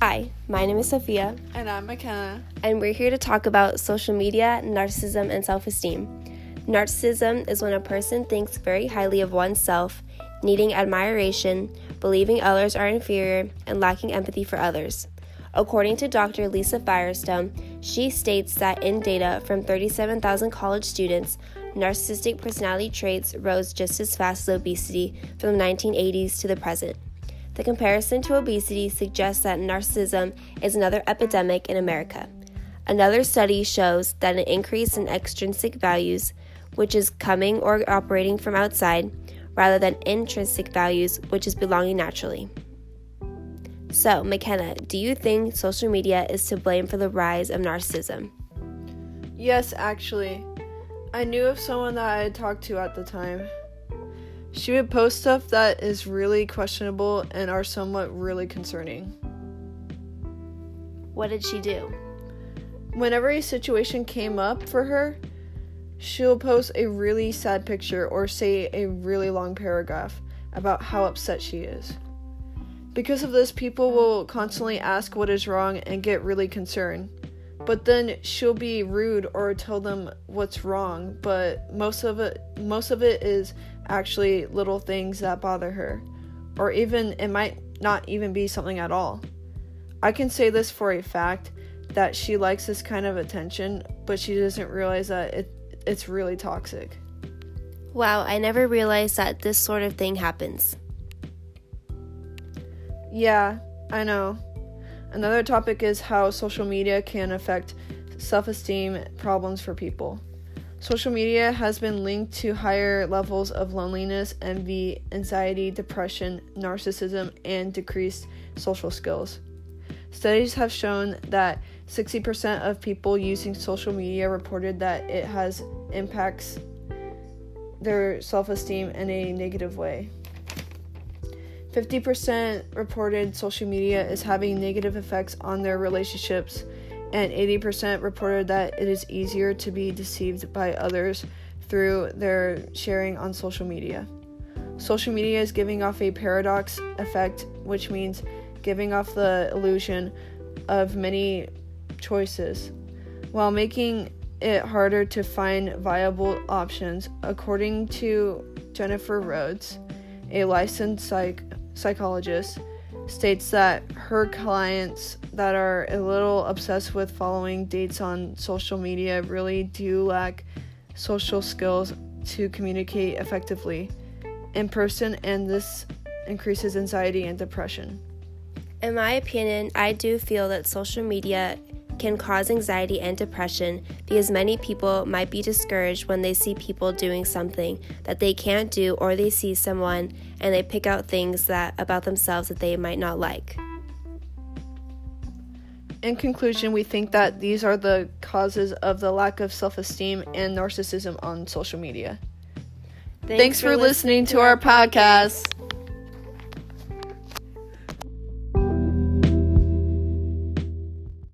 Hi, my name is Sophia. And I'm McKenna. And we're here to talk about social media, narcissism, and self-esteem. Narcissism is when a person thinks very highly of oneself, needing admiration, believing others are inferior, and lacking empathy for others. According to Dr. Lisa Firestone, she states that in data from 37,000 college students, narcissistic personality traits rose just as fast as obesity from the 1980s to the present. The comparison to obesity suggests that narcissism is another epidemic in America. Another study shows that an increase in extrinsic values, which is coming or operating from outside, rather than intrinsic values, which is belonging naturally. So, McKenna, do you think social media is to blame for the rise of narcissism? Yes, actually. I knew of someone that I had talked to at the time. She would post stuff that is really questionable and are somewhat really concerning. What did she do? Whenever a situation came up for her, she'll post a really sad picture or say a really long paragraph about how upset she is. Because of this, people will constantly ask what is wrong and get really concerned. But then she'll be rude or tell them what's wrong, but most of it is actually little things that bother her, or even it might not even be something at all. I can say this for a fact that she likes this kind of attention, but she doesn't realize that it's really toxic. Wow, I never realized that this sort of thing happens. Yeah, I know. Another topic is how social media can affect self-esteem problems for people. Social media has been linked to higher levels of loneliness, envy, anxiety, depression, narcissism, and decreased social skills. Studies have shown that 60% of people using social media reported that it has impacts their self-esteem in a negative way. 50% reported social media is having negative effects on their relationships, and 80% reported that it is easier to be deceived by others through their sharing on social media. Social media is giving off a paradox effect, which means giving off the illusion of many choices, while making it harder to find viable options. According to Jennifer Rhodes, a licensed psychologist, states that her clients that are a little obsessed with following dates on social media really do lack social skills to communicate effectively in person, and this increases anxiety and depression. In my opinion, I do feel that social media can cause anxiety and depression because many people might be discouraged when they see people doing something that they can't do, or they see someone and they pick out things about themselves that they might not like. In conclusion, we think that these are the causes of the lack of self-esteem and narcissism on social media. Thanks for listening to our podcast.